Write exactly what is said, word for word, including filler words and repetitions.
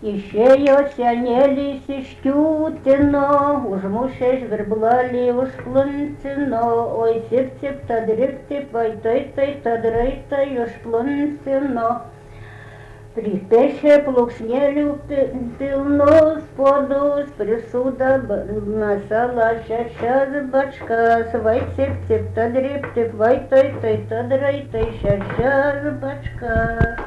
Išėjo senelis iš Kiūtino, užmušė žvirblelį, užpluncino, oi cip cip, tad rip tip, vai tai tai, tad raitai užpluncino. Pripešė plauksnėlių pilnus puodus, prisūda masala šešias bačkas, vai cip cip, tad rip tip, vai tai tai, tad raitai šešias bačkas.